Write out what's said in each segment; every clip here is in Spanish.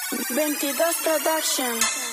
22 Production.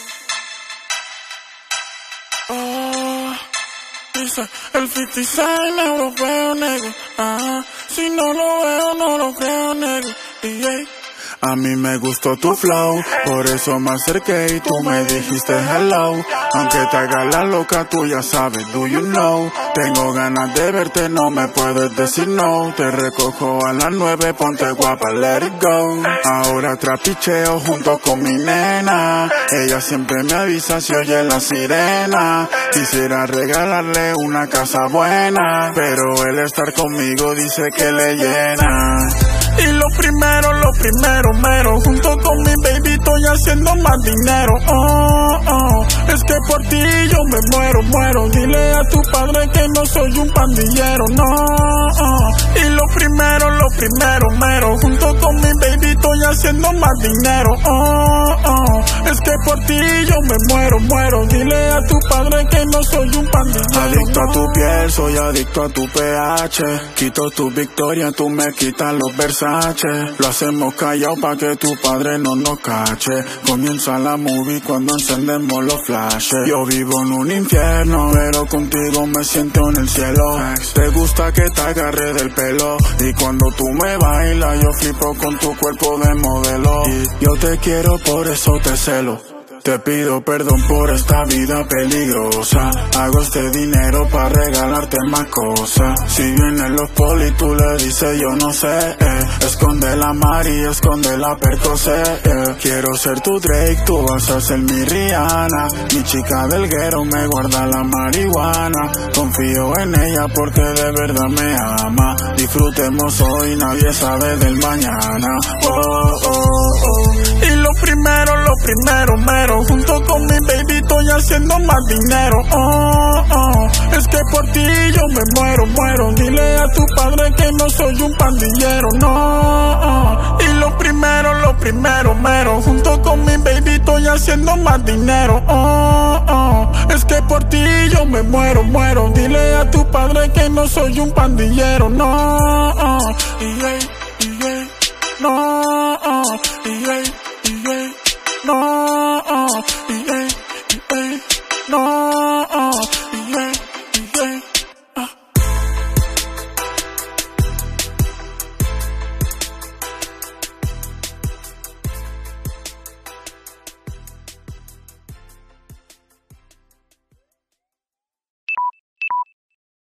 Dice el 56 europeo, negro. Si no lo veo, no lo creo, negro. DJ. A mí me gustó tu flow, por eso me acerqué y tú me dijiste hello. Aunque te hagas la loca, tú ya sabes, do you know. Tengo ganas de verte, no me puedes decir no. Te recojo a las 9, ponte guapa, let it go. Ahora trapicheo junto con mi nena. Ella siempre me avisa si oye la sirena. Quisiera regalarle una casa buena, pero el estar conmigo dice que le llena. Y lo primero, mero, junto con mi baby estoy haciendo más dinero. Es que por ti yo me muero. Dile a tu padre que no soy un pandillero, no. Y lo primero, mero, junto con mi baby estoy haciendo más dinero. Es que por ti yo me muero. Dile a tu padre que no soy un pandillero. Adicto a tu piel, soy adicto a tu pH. Quito tu victoria, tú me quitas los Versace. Lo hacemos callado pa' que tu padre no nos cache. Comienza la movie cuando encendemos los flashes. Yo vivo en un infierno, pero contigo me siento en el cielo. Te gusta que te agarre del pelo, y cuando tú me bailas yo flipo con tu cuerpo de modelo. Y yo te quiero, por eso te celo. Te pido perdón por esta vida peligrosa. Hago este dinero para regalarte más cosas. Si vienen los polis tú le dices yo no sé, Esconde la Mari, esconde la Percocé, Quiero ser tu Drake, tú vas a ser mi Rihanna. Mi chica del guero me guarda la marihuana. Confío en ella porque de verdad me ama. Disfrutemos hoy, nadie sabe del mañana. Y lo primero, mero, junto con mi baby estoy haciendo más dinero. Es que por ti yo me muero. Dile a tu padre que no soy un pandillero, no. Y lo primero, mero, junto con mi baby estoy haciendo más dinero. Es que por ti yo me muero. Dile a tu padre que no soy un pandillero, no.